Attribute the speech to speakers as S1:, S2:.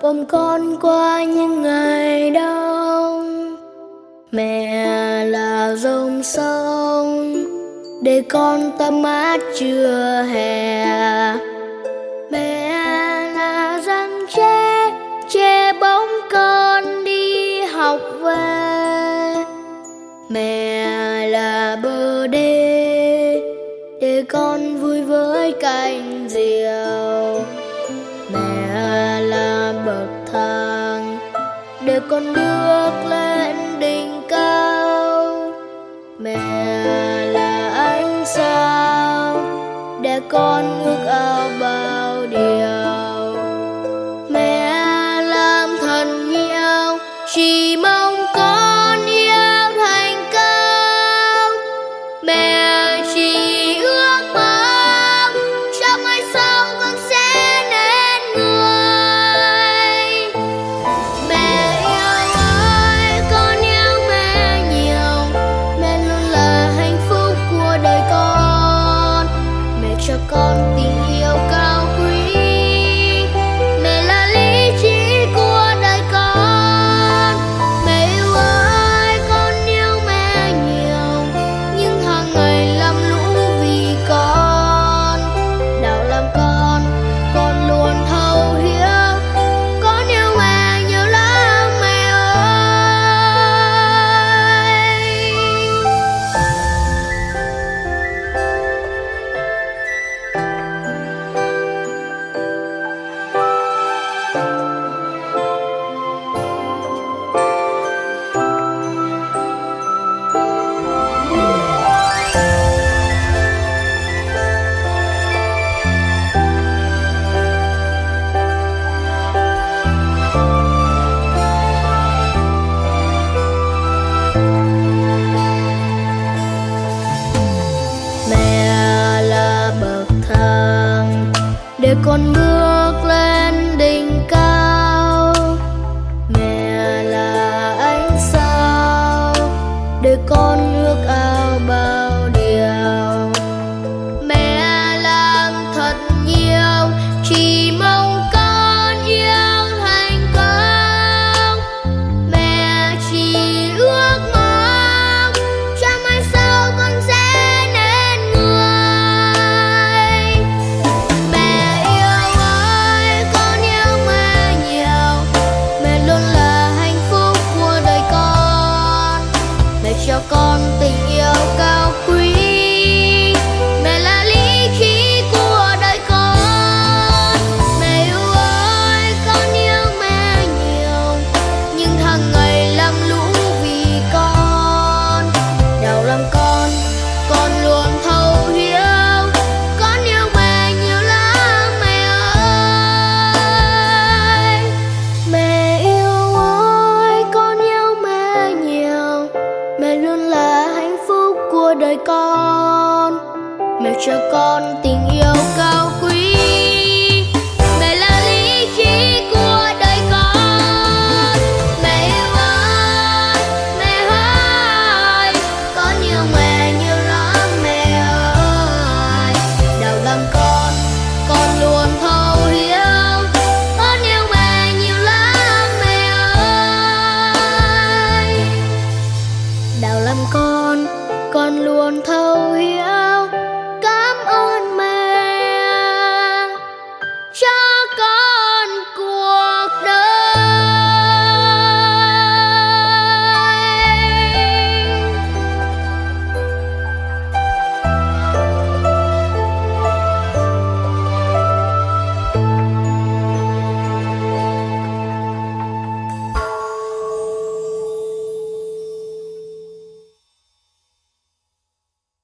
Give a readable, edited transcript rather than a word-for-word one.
S1: ôm con qua những ngày đông. Mẹ là dòng sông để con tắm mát trưa hè. Mẹ là răng che bóng con đi học về. Mẹ là bờ đê để con vui với cành diều. Mẹ là bậc thang để con bước lên đỉnh cao. Mẹ là ánh sao để con ước ao bao điều. Mẹ làm thần nhiều chỉ mong con yêu thành công. Mẹ chỉ ước mong trong ngày sau con sẽ nên người. Mẹ yêu ơi, con yêu mẹ nhiều. Mẹ luôn là hạnh phúc của đời con. Mẹ cho con tình yêu cao quý. Mẹ là lý trí của đời con. Mẹ yêu ơi, con yêu mẹ nhiều, nhưng hàng ngày lầm lũ vì con. Đạo làm con luôn thấu hiểu. Con yêu mẹ nhiều lắm mẹ ơi. Mẹ là bậc thang để con bước lên đỉnh cao. Mẹ là ánh sao để con ước ao bao điều. Mẹ làm thật nhiều chỉ mong con yêu thành công. Mẹ chỉ ước mong trong mai sau con sẽ nên người. Mẹ yêu ơi, con yêu mẹ nhiều. Mẹ luôn là hạnh phúc của đời con. Mẹ cho con tình yêu cao quý. Mẹ là lý trí của đời con. Mẹ yêu ơi, con yêu mẹ nhiều, nhưng hàng ngày lầm lũ vì con. Đau lòng con luôn thấu hiểu. Con yêu mẹ nhiều lắm mẹ ơi. Mẹ yêu ơi, con yêu mẹ nhiều. Mẹ luôn là hạnh phúc của đời con. Mẹ cho con tình yêu cao quý. Mẹ là lý trí của đời con. Mẹ yêu ơi, mẹ ơi, con yêu mẹ nhiều lắm mẹ ơi. Đau lòng con luôn thấu hiểu. Con yêu mẹ nhiều lắm mẹ ơi. Đau lòng con luôn thấu hiểu.